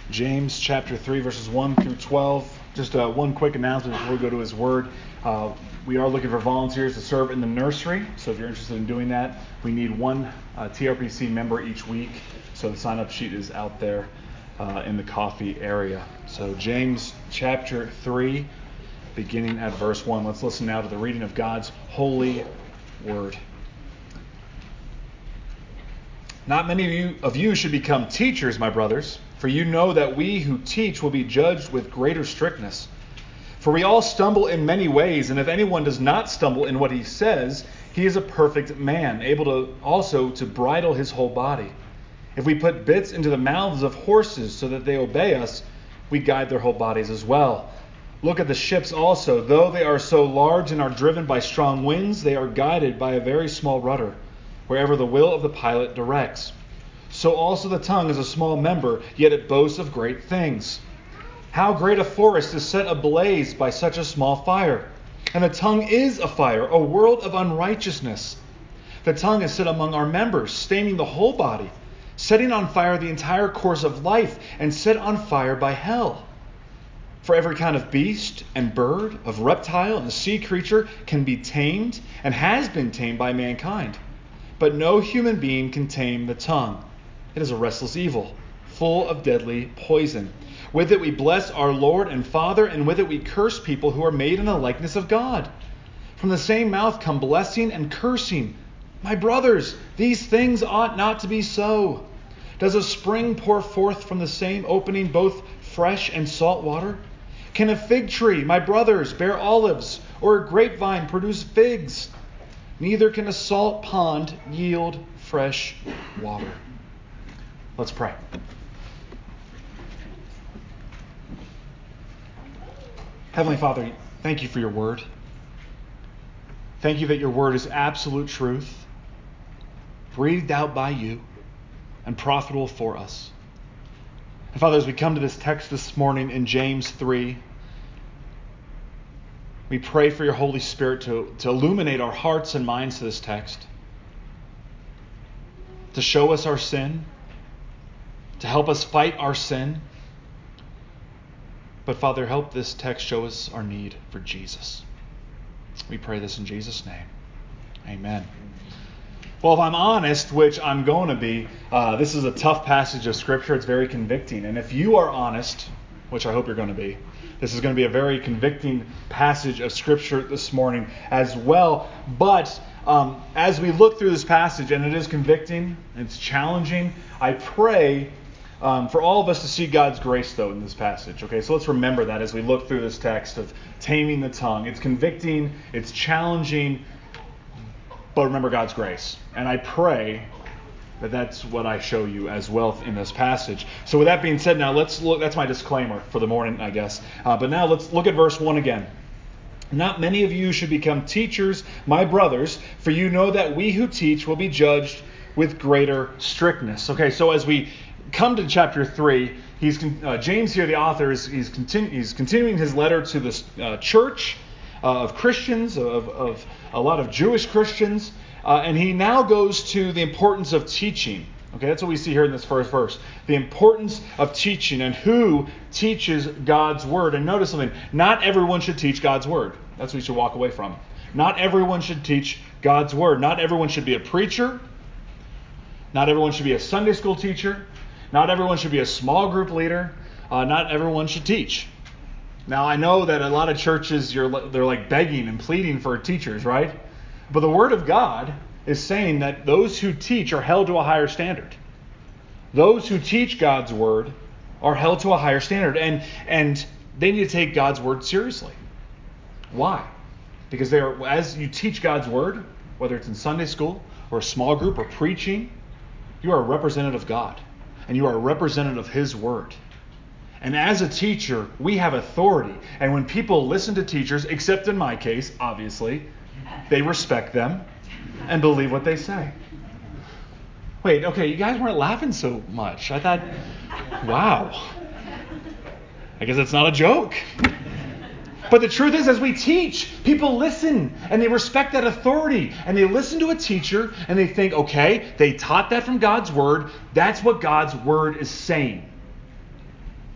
James chapter 3, verses 1 through 12. Just one quick announcement before we go to his word. We are looking for volunteers to serve in the nursery. So if you're interested in doing that, we need one TRPC member each week. So the sign-up sheet is out there in the coffee area. So James chapter 3, beginning at verse 1. Let's listen now to the reading of God's holy word. Not many of you should become teachers, my brothers, for you know that we who teach will be judged with greater strictness. For we all stumble in many ways, and if anyone does not stumble in what he says, he is a perfect man, able to bridle his whole body. If we put bits into the mouths of horses so that they obey us, we guide their whole bodies as well. Look at the ships also. Though they are so large and are driven by strong winds, they are guided by a very small rudder, wherever the will of the pilot directs. So also the tongue is a small member, yet it boasts of great things. How great a forest is set ablaze by such a small fire! And the tongue is a fire, a world of unrighteousness. The tongue is set among our members, staining the whole body, setting on fire the entire course of life, and set on fire by hell. For every kind of beast and bird, of reptile and sea creature can be tamed and has been tamed by mankind. But no human being can tame the tongue. It is a restless evil, full of deadly poison. With it we bless our Lord and Father, and with it we curse people who are made in the likeness of God. From the same mouth come blessing and cursing. My brothers, these things ought not to be so. Does a spring pour forth from the same opening both fresh and salt water? Can a fig tree, my brothers, bear olives, or a grapevine produce figs? Neither can a salt pond yield fresh water. Let's pray. Heavenly Father, thank you for your word. Thank you that your word is absolute truth, breathed out by you, and profitable for us. And Father, as we come to this text this morning in James 3, we pray for your Holy Spirit to illuminate our hearts and minds to this text, to show us our sin, to help us fight our sin. But Father, help this text show us our need for Jesus. We pray this in Jesus' name. Amen. Well, if I'm honest, which I'm going to be, this is a tough passage of Scripture. It's very convicting. And if you are honest, which I hope you're going to be, this is going to be a very convicting passage of Scripture this morning as well. But as we look through this passage, and it is convicting, it's challenging, I pray for all of us to see God's grace, though, in this passage. Okay, so let's remember that as we look through this text of taming the tongue. It's convicting, it's challenging, but remember God's grace. And I pray that that's what I show you as well in this passage. So with that being said, now let's look. That's my disclaimer for the morning, I guess. But now let's look at verse 1 again. Not many of you should become teachers, my brothers, for you know that we who teach will be judged with greater strictness. Okay, so as we come to chapter 3, James here, the author, he's continuing his letter to this church of Christians, of a lot of Jewish Christians, and he now goes to the importance of teaching. Okay, that's what we see here in this first verse. The importance of teaching and who teaches God's word. And notice something, not everyone should teach God's word. That's what you should walk away from. Not everyone should teach God's word. Not everyone should be a preacher. Not everyone should be a Sunday school teacher. Not everyone should be a small group leader. Not everyone should teach. Now, I know that a lot of churches, they're like begging and pleading for teachers, right? But the Word of God is saying that those who teach are held to a higher standard. Those who teach God's Word are held to a higher standard. And they need to take God's Word seriously. Why? Because as you teach God's Word, whether it's in Sunday school or a small group or preaching, you are a representative of God. And you are a representative of His Word. And as a teacher, we have authority. And when people listen to teachers, except in my case, obviously, they respect them and believe what they say. Wait, okay, you guys weren't laughing so much. I thought, wow. I guess it's not a joke. But the truth is, as we teach, people listen and they respect that authority. And they listen to a teacher and they think, okay, they taught that from God's Word. That's what God's Word is saying.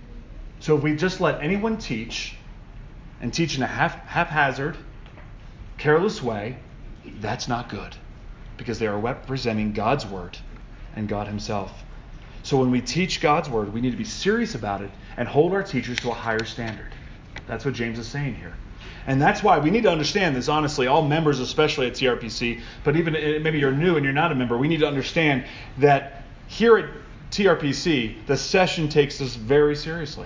So if we just let anyone teach, and teach in a haphazard, careless way, that's not good, because they are representing God's word and God himself. So when we teach God's word, we need to be serious about it and hold our teachers to a higher standard. That's what James is saying here. And that's why we need to understand this, honestly, all members, especially at TRPC, but even maybe you're new and you're not a member, we need to understand that here at TRPC, the session takes this very seriously.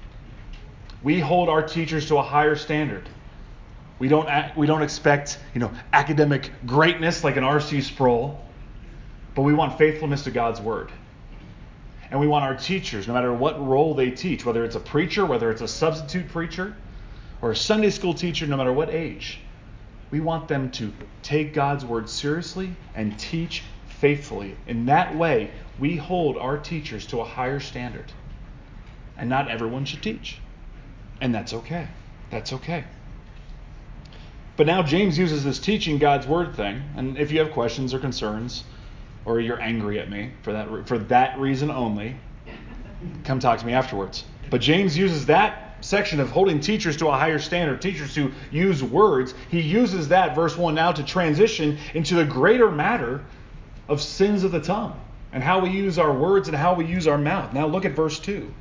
We hold our teachers to a higher standard. We don't expect, academic greatness like an R.C. Sproul, but we want faithfulness to God's word. And we want our teachers, no matter what role they teach, whether it's a preacher, whether it's a substitute preacher, or a Sunday school teacher, no matter what age, we want them to take God's word seriously and teach faithfully. In that way, we hold our teachers to a higher standard. And not everyone should teach. And that's okay. That's okay. But now James uses this teaching God's word thing. And if you have questions or concerns, or you're angry at me for that reason only, come talk to me afterwards. But James uses that section of holding teachers to a higher standard, teachers who use words, he uses that, verse 1, now to transition into the greater matter of sins of the tongue and how we use our words and how we use our mouth. Now look at verse 2.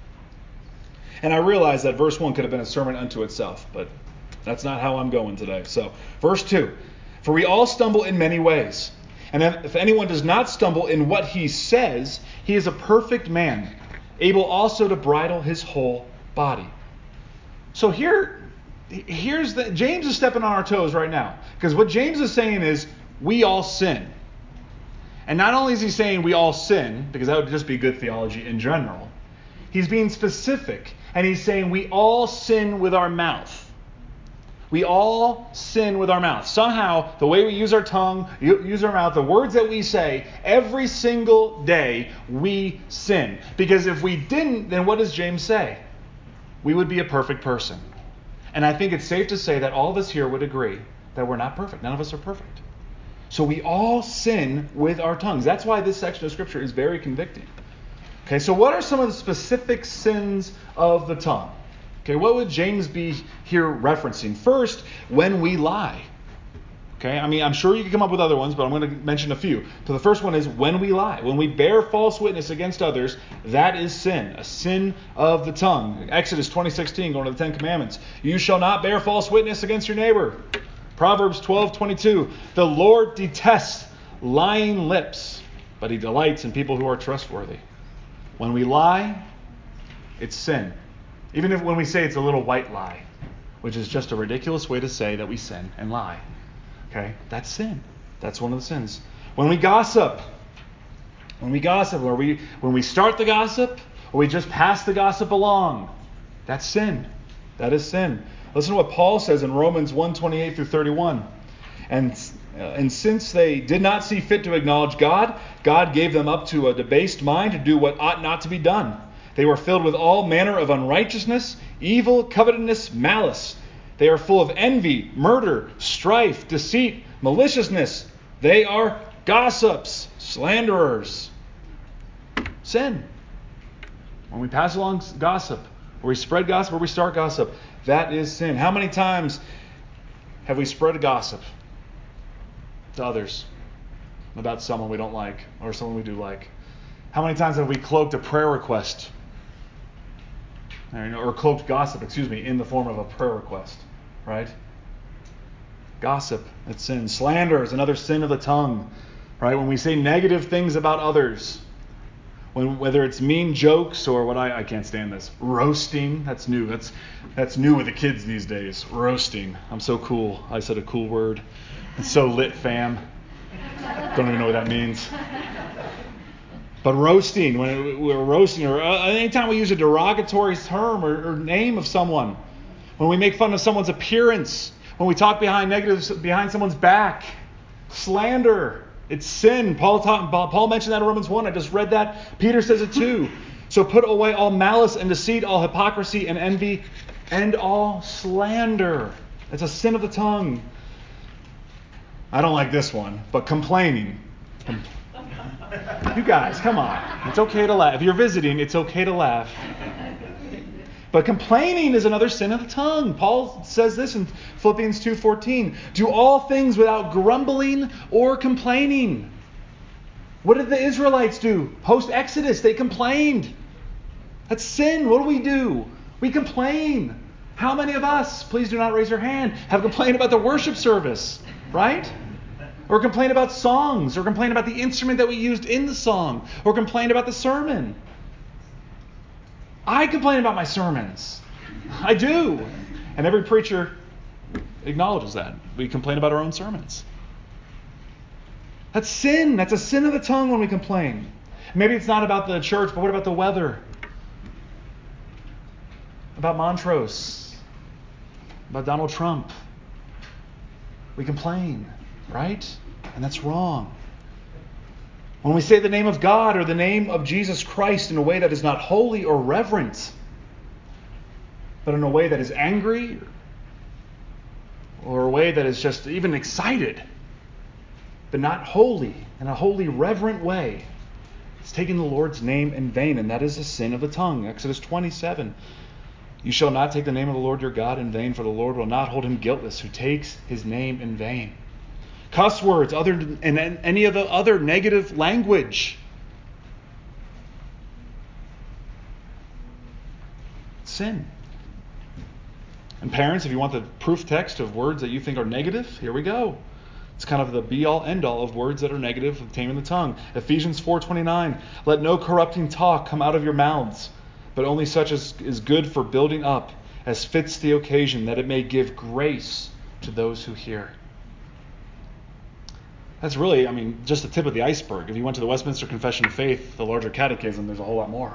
And I realize that verse 1 could have been a sermon unto itself, but that's not how I'm going today. So, verse 2. For we all stumble in many ways. And if anyone does not stumble in what he says, he is a perfect man, able also to bridle his whole body. So James is stepping on our toes right now. Because what James is saying is, we all sin. And not only is he saying we all sin, because that would just be good theology in general, he's being specific. And he's saying we all sin with our mouth. We all sin with our mouth. Somehow, the way we use our tongue, use our mouth, the words that we say, every single day, we sin. Because if we didn't, then what does James say? We would be a perfect person. And I think it's safe to say that all of us here would agree that we're not perfect. None of us are perfect. So we all sin with our tongues. That's why this section of Scripture is very convicting. Okay, so what are some of the specific sins of the tongue? Okay, what would James be here referencing? First, when we lie. Okay, I'm sure you can come up with other ones, but I'm going to mention a few. So the first one is when we lie. When we bear false witness against others, that is sin, a sin of the tongue. Exodus 20:16, going to the Ten Commandments. You shall not bear false witness against your neighbor. Proverbs 12:22. The Lord detests lying lips, but he delights in people who are trustworthy. When we lie, it's sin. Even when we say it's a little white lie, which is just a ridiculous way to say that we sin and lie. Okay, that's sin. That's one of the sins. When we gossip, or when we start the gossip, or we just pass the gossip along, that's sin. That is sin. Listen to what Paul says in Romans 1:28 through 31. And since they did not see fit to acknowledge God, God gave them up to a debased mind to do what ought not to be done. They were filled with all manner of unrighteousness, evil, covetousness, malice. They are full of envy, murder, strife, deceit, maliciousness. They are gossips, slanderers. Sin. When we pass along gossip, or we spread gossip, or we start gossip, that is sin. How many times have we spread gossip to others about someone we don't like, or someone we do like? How many times have we cloaked a prayer request, or cloaked gossip, in the form of a prayer request, right? Gossip, it's sin. Slander is another sin of the tongue, right? When we say negative things about others, whether it's mean jokes or what I can't stand this, roasting. That's new. That's new with the kids these days. Roasting. I'm so cool. I said a cool word. It's so lit, fam. Don't even know what that means. But roasting, when we're roasting, or anytime we use a derogatory term or name of someone, when we make fun of someone's appearance, when we talk negatives behind someone's back, slander, it's sin. Paul mentioned that in Romans 1. I just read that. Peter says it too. So put away all malice and deceit, all hypocrisy and envy, and all slander. It's a sin of the tongue. I don't like this one, but complaining. You guys, come on. It's okay to laugh. If you're visiting, it's okay to laugh. But complaining is another sin of the tongue. Paul says this in Philippians 2:14. Do all things without grumbling or complaining. What did the Israelites do? Post-Exodus, they complained. That's sin. What do? We complain. How many of us, please do not raise your hand, have complained about the worship service, right? Or complained about songs, or complained about the instrument that we used in the song, or complained about the sermon. I complain about my sermons. I do. And every preacher acknowledges that. We complain about our own sermons. That's sin. That's a sin of the tongue when we complain. Maybe it's not about the church, but what about the weather? About Montrose? About Donald Trump? We complain, right? And that's wrong. When we say the name of God or the name of Jesus Christ in a way that is not holy or reverent, but in a way that is angry or a way that is just even excited, but not holy, in a holy, reverent way, it's taking the Lord's name in vain, and that is a sin of the tongue. Exodus 27. You shall not take the name of the Lord your God in vain, for the Lord will not hold him guiltless who takes his name in vain. Cuss words, and any of the other negative language. Sin. And parents, if you want the proof text of words that you think are negative, here we go. It's kind of the be-all, end-all of words that are negative, taming the tongue. Ephesians 4:29. Let no corrupting talk come out of your mouths, but only such as is good for building up, as fits the occasion, that it may give grace to those who hear. That's really, just the tip of the iceberg. If you went to the Westminster Confession of Faith, the larger catechism, there's a whole lot more.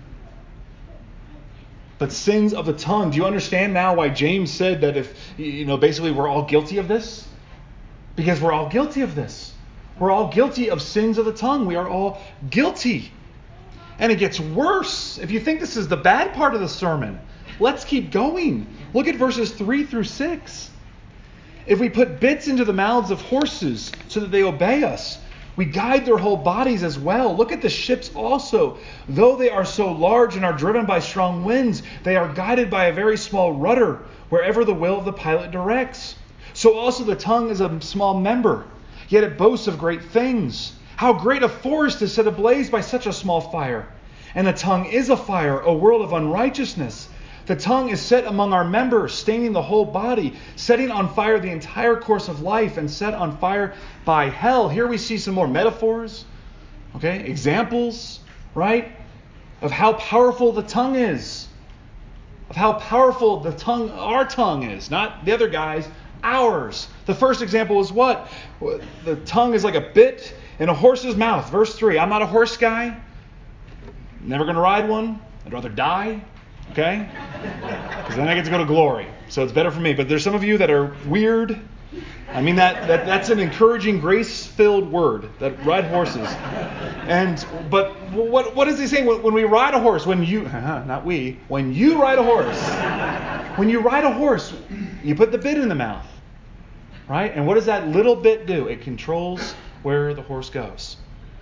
But sins of the tongue. Do you understand now why James said that if, basically we're all guilty of this? Because we're all guilty of this. We're all guilty of sins of the tongue. We are all guilty. And it gets worse. If you think this is the bad part of the sermon, let's keep going. Look at verses 3 through 6. If we put bits into the mouths of horses so that they obey us, we guide their whole bodies as well. Look at the ships also. Though they are so large and are driven by strong winds, they are guided by a very small rudder wherever the will of the pilot directs. So also the tongue is a small member, yet it boasts of great things. How great a forest is set ablaze by such a small fire. And the tongue is a fire, a world of unrighteousness. The tongue is set among our members, staining the whole body, setting on fire the entire course of life, and set on fire by hell. Here we see some more metaphors, examples, right, of how powerful the tongue is. Of how powerful our tongue is. Not the other guys, ours. The first example is what? The tongue is like a bit in a horse's mouth. Verse 3. I'm not a horse guy. Never going to ride one. I'd rather die. Okay? Because then I get to go to glory. So it's better for me. But there's some of you that are weird. That's an encouraging, grace-filled word. That ride horses. But what does he say when we ride a horse? When you ride a horse. When you ride a horse, you put the bit in the mouth. Right? And what does that little bit do? It controls where the horse goes.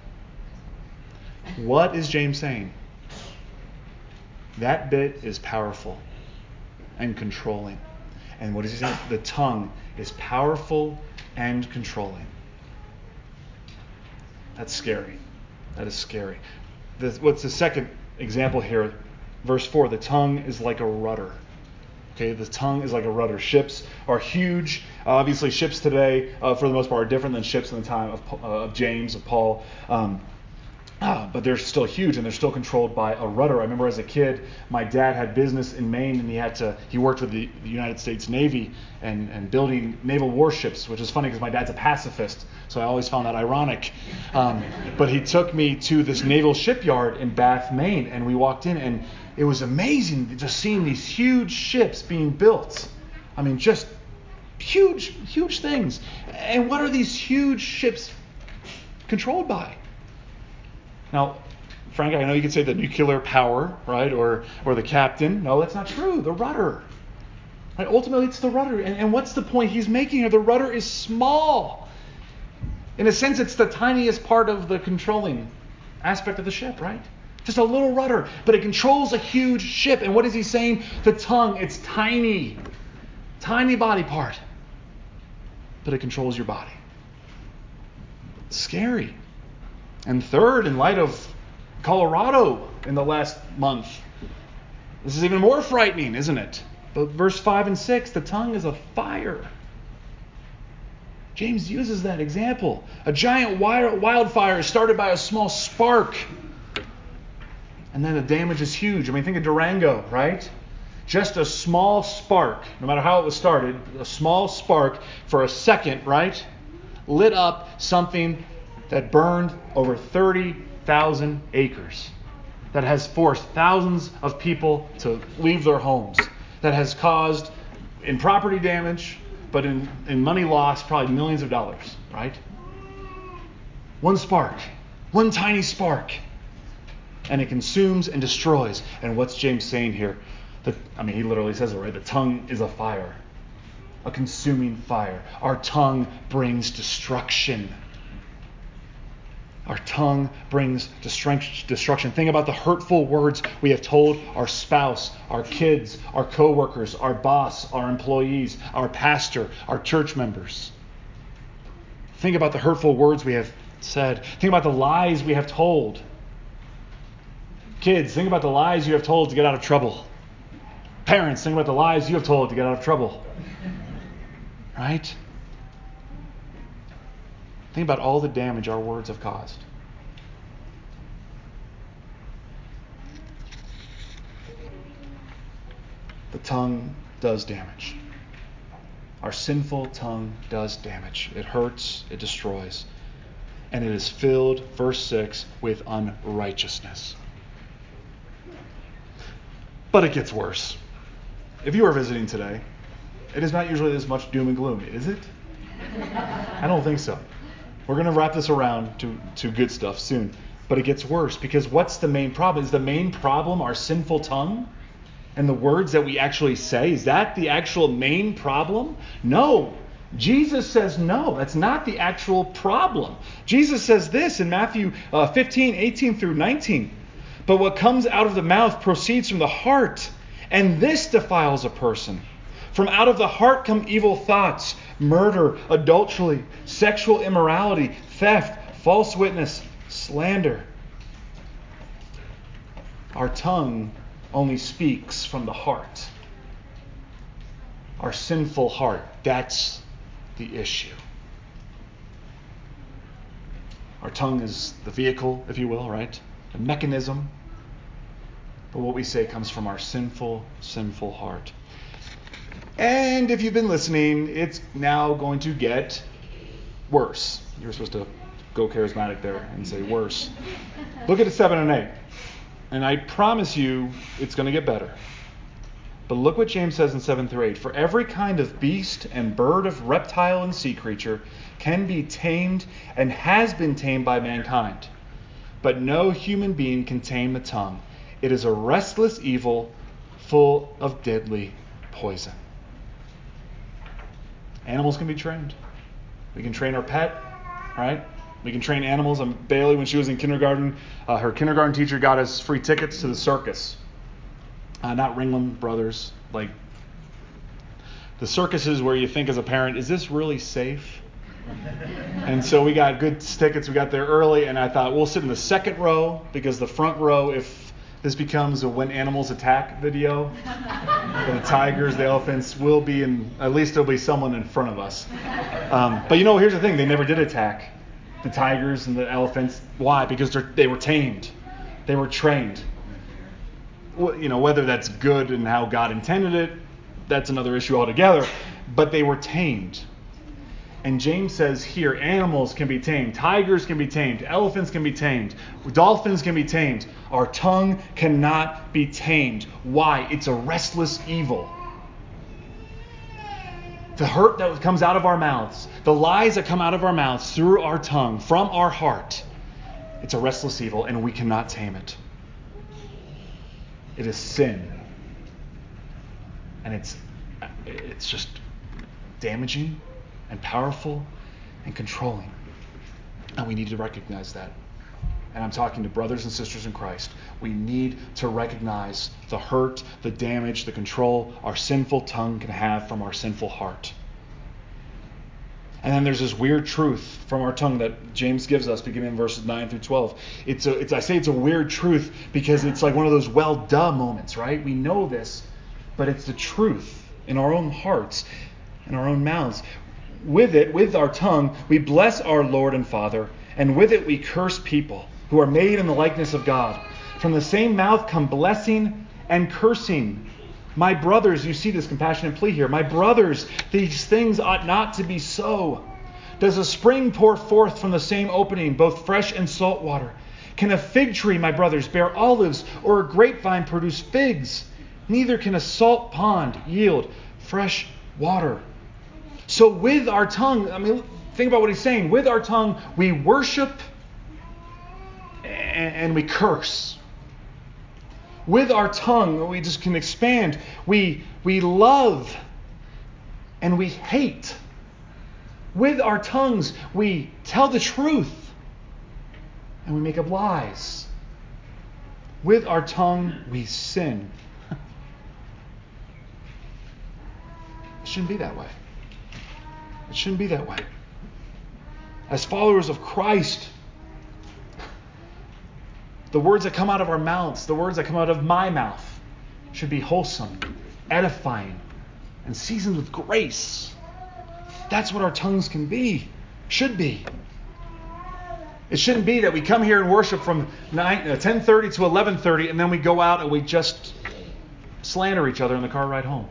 What is James saying? That bit is powerful and controlling. And what does he say? The tongue is powerful and controlling. That's scary. That is scary. What's the second example here? Verse 4, the tongue is like a rudder. Okay, the tongue is like a rudder. Ships are huge. Obviously, ships today, for the most part, are different than ships in the time of James, of Paul. But they're still huge and they're still controlled by a rudder. I remember as a kid, my dad had business in Maine and he worked with the United States Navy and building naval warships, which is funny because my dad's a pacifist, so I always found that ironic. But he took me to this naval shipyard in Bath, Maine, and we walked in and it was amazing just seeing these huge ships being built. Just huge, huge things. And what are these huge ships controlled by? Now, Frank, I know you could say the nuclear power, right, or the captain. No, that's not true. The rudder. Right? Ultimately, it's the rudder. And what's the point he's making here? The rudder is small. In a sense, it's the tiniest part of the controlling aspect of the ship, right? Just a little rudder, but it controls a huge ship. And what is he saying? The tongue, it's tiny. Tiny body part. But it controls your body. It's scary. And third, in light of Colorado in the last month, this is even more frightening, isn't it? But verse 5 and 6, the tongue is a fire. James uses that example. A giant wildfire is started by a small spark. And then the damage is huge. I mean, think of Durango, right? Just a small spark, no matter how it was started, a small spark for a second, right? Lit up something that burned over 30,000 acres. That has forced thousands of people to leave their homes. That has caused, in property damage, but in money loss, probably millions of dollars, right? One spark. One tiny spark. And it consumes and destroys. And what's James saying here? He literally says it, right? The tongue is a fire. A consuming fire. Our tongue brings destruction. Our tongue brings destruction. Think about the hurtful words we have told our spouse, our kids, our co-workers, our boss, our employees, our pastor, our church members. Think about the hurtful words we have said. Think about the lies we have told. Kids, think about the lies you have told to get out of trouble. Parents, think about the lies you have told to get out of trouble. Right? Think about all the damage our words have caused. The tongue does damage. Our sinful tongue does damage. It hurts, it destroys. And it is filled, verse 6, with unrighteousness. But it gets worse. If you are visiting today, it is not usually this much doom and gloom, is it? I don't think so. We're going to wrap this around to good stuff soon. But it gets worse, because what's the main problem? Is the main problem our sinful tongue and the words that we actually say? Is that the actual main problem? No. Jesus says no. That's not the actual problem. Jesus says this in Matthew 15, 18 through 19. But what comes out of the mouth proceeds from the heart, and this defiles a person. From out of the heart come evil thoughts, murder, adultery, sexual immorality, theft, false witness, slander. Our tongue only speaks from the heart. Our sinful heart, that's the issue. Our tongue is the vehicle, if you will, right? The mechanism. But what we say comes from our sinful heart. And if you've been listening, it's now going to get worse. You're supposed to go charismatic there and say worse. Look at 7 and 8. And I promise you it's going to get better. But look what James says in 7 through 8. For every kind of beast and bird, of reptile and sea creature can be tamed and has been tamed by mankind. But no human being can tame the tongue. It is a restless evil full of deadly poison. Animals can be trained. We can train our pet, right? We can train animals. Bailey, when she was in kindergarten, her kindergarten teacher got us free tickets to the circus. Not Ringling Brothers. Like the circuses where you think as a parent, is this really safe? And so we got good tickets. We got there early, and I thought we'll sit in the second row, because the front row, if this becomes a when animals attack video, the tigers, the elephants, will be in, at least there'll be someone in front of us. But here's the thing, they never did attack the tigers and the elephants. Why? Because they were tamed. They were trained. Whether that's good and how God intended it, that's another issue altogether. But they were tamed. And James says here, animals can be tamed, tigers can be tamed, elephants can be tamed, dolphins can be tamed. Our tongue cannot be tamed. Why? It's a restless evil. The hurt that comes out of our mouths, the lies that come out of our mouths through our tongue, from our heart, it's a restless evil, and we cannot tame it. It is sin. And it's just damaging and powerful and controlling. And we need to recognize that and I'm talking to brothers and sisters in Christ, we need to recognize the hurt, the damage, the control our sinful tongue can have from our sinful heart. And then there's this weird truth from our tongue that James gives us beginning in verses 9 through 12. I say it's a weird truth because it's like one of those well duh moments, right? We know this, but it's the truth in our own hearts, in our own mouths. With our tongue, we bless our Lord and Father, and with it we curse people who are made in the likeness of God. From the same mouth come blessing and cursing. My brothers, you see this compassionate plea here. My brothers, these things ought not to be so. Does a spring pour forth from the same opening, both fresh and salt water? Can a fig tree, my brothers, bear olives, or a grapevine produce figs? Neither can a salt pond yield fresh water. So with our tongue, think about what he's saying. With our tongue, we worship and we curse. With our tongue, we just can expand. We love and we hate. With our tongues, we tell the truth and we make up lies. With our tongue, we sin. It shouldn't be that way. It shouldn't be that way. As followers of Christ, the words that come out of our mouths, the words that come out of my mouth, should be wholesome, edifying, and seasoned with grace. That's what our tongues can be, should be. It shouldn't be that we come here and worship from 10:30 to 11:30, and then we go out and we just slander each other in the car ride home.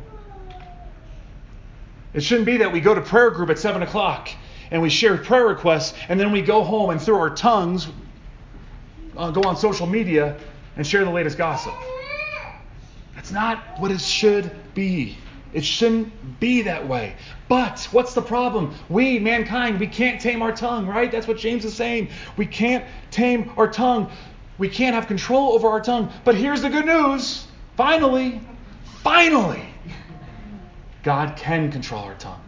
It shouldn't be that we go to prayer group at 7 o'clock and we share prayer requests, and then we go home and through our tongues go on social media and share the latest gossip. That's not what it should be. It shouldn't be that way. But what's the problem? We, mankind, we can't tame our tongue, right? That's what James is saying. We can't tame our tongue. We can't have control over our tongue. But here's the good news. Finally, God can control our tongue.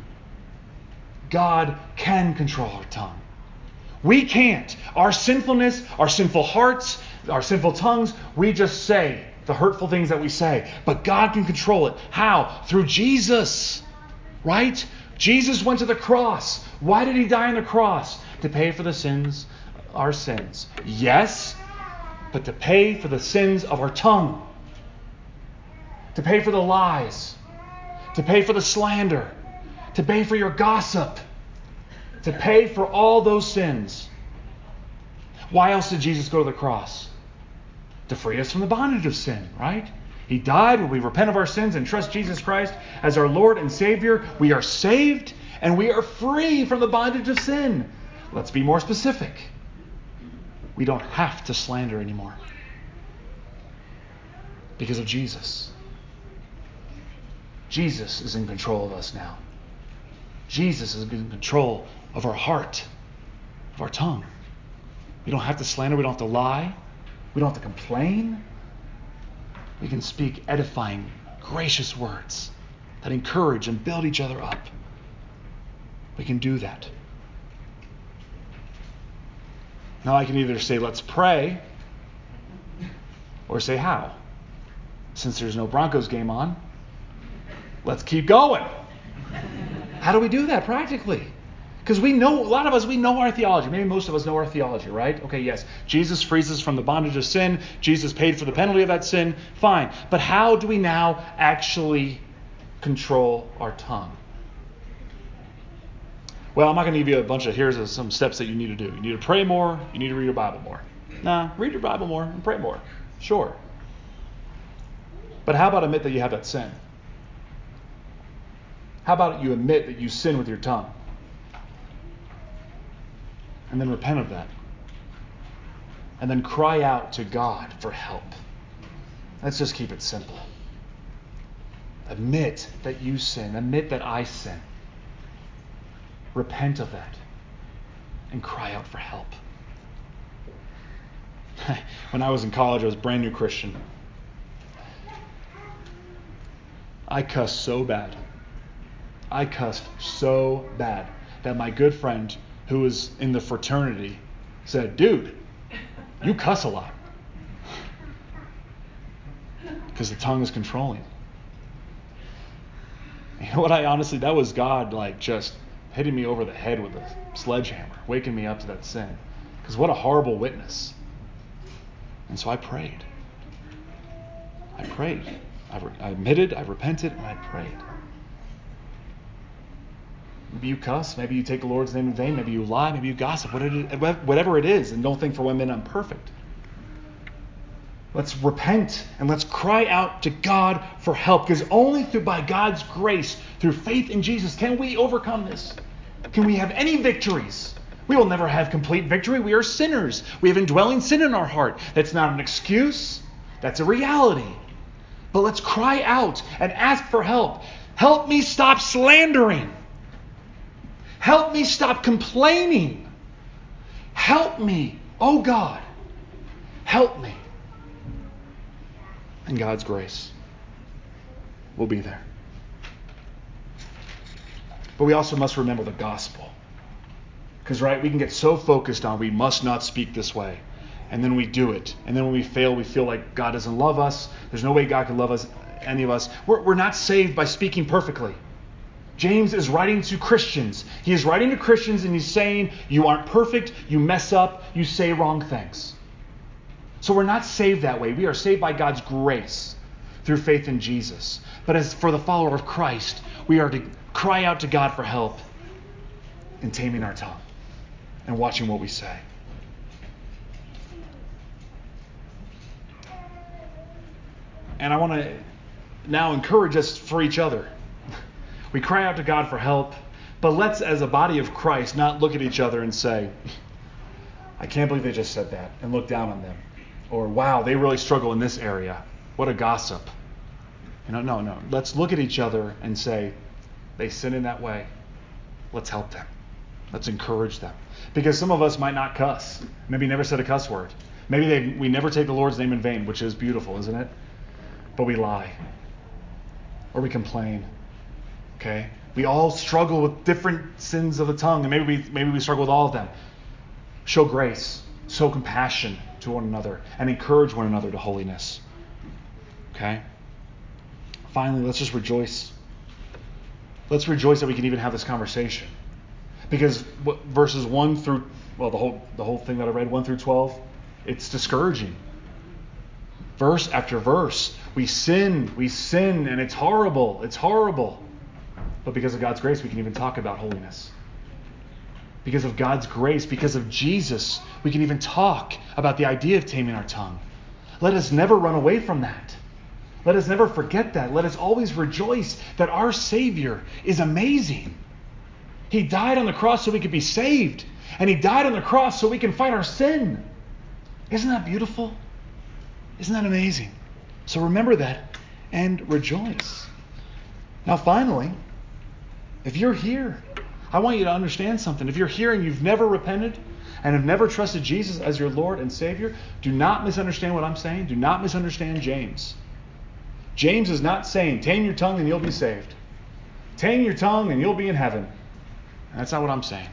God can control our tongue. We can't. Our sinfulness, our sinful hearts, our sinful tongues, we just say the hurtful things that we say. But God can control it. How? Through Jesus. Right? Jesus went to the cross. Why did he die on the cross? To pay for the sins, our sins. Yes, but to pay for the sins of our tongue. To pay for the lies. To pay for the slander. To pay for your gossip. To pay for all those sins. Why else did Jesus go to the cross? To free us from the bondage of sin, right? He died when we repent of our sins and trust Jesus Christ as our Lord and Savior. We are saved and we are free from the bondage of sin. Let's be more specific. We don't have to slander anymore because of Jesus. Jesus is in control of us now. Jesus is in control of our heart, of our tongue. We don't have to slander. We don't have to lie. We don't have to complain. We can speak edifying, gracious words that encourage and build each other up. We can do that. Now I can either say, let's pray, or say, how? Since there's no Broncos game on, let's keep going. How do we do that practically? Because we know, a lot of us, we know our theology. Maybe most of us know our theology, right? Okay, yes, Jesus frees us from the bondage of sin. Jesus paid for the penalty of that sin. Fine. But how do we now actually control our tongue? Well, I'm not going to give you a bunch of, here's some steps that you need to do. You need to pray more. You need to read your Bible more. Nah, read your Bible more and pray more. Sure. But how about admit that you have that sin? How about you admit that you sin with your tongue? And then repent of that. And then cry out to God for help. Let's just keep it simple. Admit that you sin. Admit that I sin. Repent of that. And cry out for help. When I was in college, I was a brand new Christian. I cussed so bad. I cussed so bad that my good friend who was in the fraternity said, dude, You cuss a lot. Because the tongue is controlling. You know what? That was God just hitting me over the head with a sledgehammer, waking me up to that sin. Because what a horrible witness. And so I prayed. I admitted, I repented, and I prayed. Maybe you cuss, maybe you take the Lord's name in vain, maybe you lie, maybe you gossip, whatever it is, and don't think for 1 minute I'm perfect. Let's repent and let's cry out to God for help, because only by God's grace, through faith in Jesus, can we overcome this. Can we have any victories? We will never have complete victory. We are sinners. We have indwelling sin in our heart. That's not an excuse. That's a reality. But let's cry out and ask for help. Help me stop slandering. Help me stop complaining. Help me, oh God. Help me. And God's grace will be there. But we also must remember the gospel. Because, we can get so focused on we must not speak this way. And then we do it. And then when we fail, we feel like God doesn't love us. There's no way God could love us, any of us. We're not saved by speaking perfectly. James is writing to Christians. He is writing to Christians and he's saying, you aren't perfect, you mess up, you say wrong things. So we're not saved that way. We are saved by God's grace through faith in Jesus. But as for the follower of Christ, we are to cry out to God for help in taming our tongue and watching what we say. And I want to now encourage us for each other. We cry out to God for help, but let's, as a body of Christ, not look at each other and say, I can't believe they just said that, and look down on them. Or, wow, they really struggle in this area. What a gossip. No. Let's look at each other and say, they sin in that way. Let's help them. Let's encourage them. Because some of us might not cuss. Maybe never said a cuss word. Maybe we never take the Lord's name in vain, which is beautiful, isn't it? But we lie. Or we complain. Okay? We all struggle with different sins of the tongue, and maybe we struggle with all of them. Show grace, show compassion to one another, and encourage one another to holiness. Okay? Finally, let's just rejoice. Let's rejoice that we can even have this conversation. Because verses 1 through, the whole thing that I read, 1 through 12, it's discouraging. Verse after verse, we sin, and it's horrible. It's horrible. But because of God's grace, we can even talk about holiness. Because of God's grace, because of Jesus, we can even talk about the idea of taming our tongue. Let us never run away from that. Let us never forget that. Let us always rejoice that our Savior is amazing. He died on the cross so we could be saved. And He died on the cross so we can fight our sin. Isn't that beautiful? Isn't that amazing? So remember that and rejoice. Now finally, if you're here, I want you to understand something. If you're here and you've never repented and have never trusted Jesus as your Lord and Savior, do not misunderstand what I'm saying. Do not misunderstand James. James is not saying, tame your tongue and you'll be saved. Tame your tongue and you'll be in heaven. That's not what I'm saying.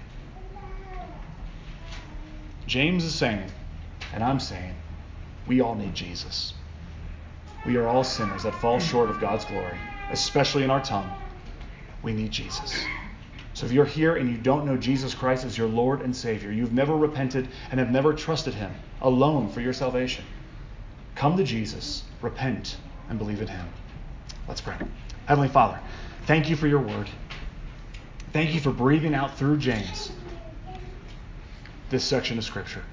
James is saying, and I'm saying, we all need Jesus. We are all sinners that fall short of God's glory, especially in our tongue. We need Jesus. So if you're here and you don't know Jesus Christ as your Lord and Savior, you've never repented and have never trusted Him alone for your salvation, come to Jesus, repent, and believe in Him. Let's pray. Heavenly Father, thank you for your word. Thank you for breathing out through James this section of Scripture.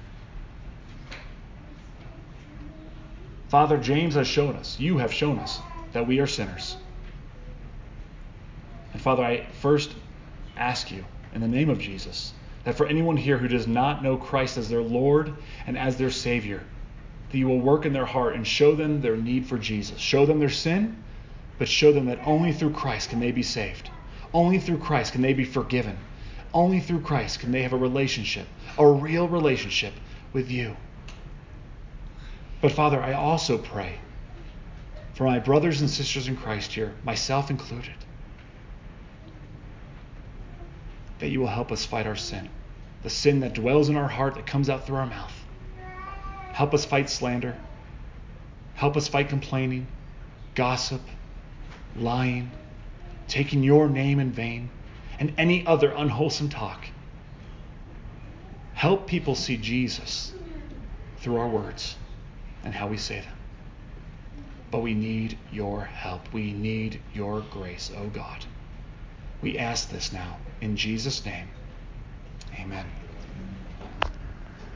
Father, James has shown us, you have shown us, that we are sinners. And Father, I first ask you, in the name of Jesus, that for anyone here who does not know Christ as their Lord and as their Savior, that you will work in their heart and show them their need for Jesus. Show them their sin, but show them that only through Christ can they be saved. Only through Christ can they be forgiven. Only through Christ can they have a relationship, a real relationship with you. But Father, I also pray for my brothers and sisters in Christ here, myself included, that you will help us fight our sin, the sin that dwells in our heart that comes out through our mouth. Help us fight slander. Help us fight complaining, gossip, lying, taking your name in vain, and any other unwholesome talk. Help people see Jesus through our words and how we say them. But we need your help. We need your grace, oh God. We ask this now in Jesus' name. Amen.